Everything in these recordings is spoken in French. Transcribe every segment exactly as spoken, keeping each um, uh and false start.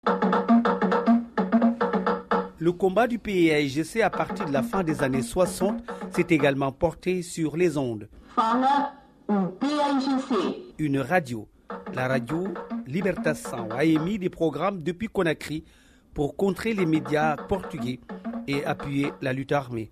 Le combat du P A I G C à partir de la fin des années soixante s'est également porté sur les ondes. Une radio, la radio Libertação, a émis des programmes depuis Conakry pour contrer les médias portugais et appuyer la lutte armée.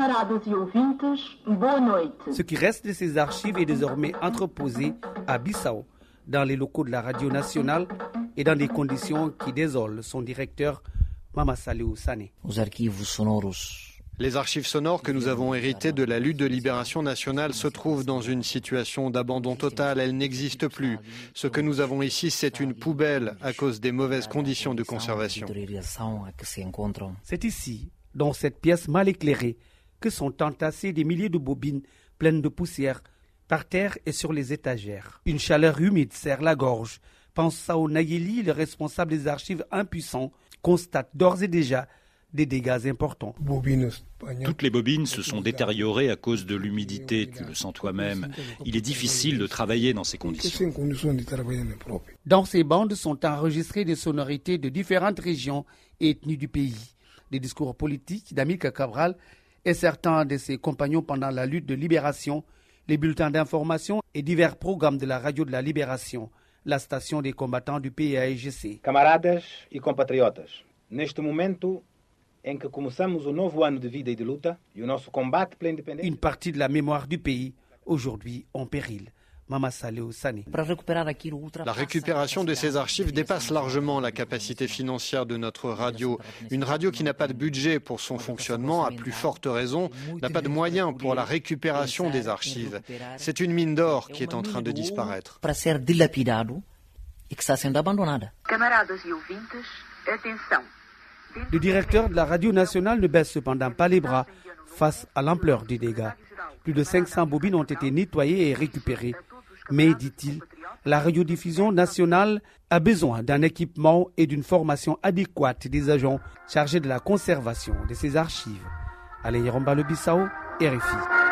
Ce qui reste de ces archives est désormais entreposé à Bissau, dans les locaux de la radio nationale et dans des conditions qui désolent son directeur, Mama Saliou Sané. Les archives sonores que nous avons héritées de la lutte de libération nationale se trouvent dans une situation d'abandon total. Elles n'existent plus. Ce que nous avons ici, c'est une poubelle à cause des mauvaises conditions de conservation. C'est ici, dans cette pièce mal éclairée, que sont entassées des milliers de bobines pleines de poussière, par terre et sur les étagères. Une chaleur humide serre la gorge. Pense Sao Nayeli, le responsable des archives impuissants, constate d'ores et déjà des dégâts importants. Toutes les bobines se sont détériorées à cause de l'humidité, tu le sens toi-même. Il est difficile de travailler dans ces conditions. Dans ces bandes sont enregistrées des sonorités de différentes régions et ethnies du pays, des discours politiques d'Amilcar Cabral et certains de ses compagnons pendant la lutte de libération, les bulletins d'information et divers programmes de la radio de la libération, la station des combattants du P A I G C. Camaradas e compatriotas, neste momento em que começamos o novo ano de vida e de luta e o nosso combate pela independência. Une partie de la mémoire du pays, aujourd'hui en péril. Mama Saliou Sané. La récupération de ces archives dépasse largement la capacité financière de notre radio. Une radio qui n'a pas de budget pour son fonctionnement, à plus forte raison, n'a pas de moyens pour la récupération des archives. C'est une mine d'or qui est en train de disparaître. Camaradas e ouvintes, atenção. Le directeur de la radio nationale ne baisse cependant pas les bras face à l'ampleur des dégâts. Plus de cinq cents bobines ont été nettoyées et récupérées. Mais, dit-il, la radiodiffusion nationale a besoin d'un équipement et d'une formation adéquate des agents chargés de la conservation de ces archives. Alain Yeromba, le Bissau, R F I.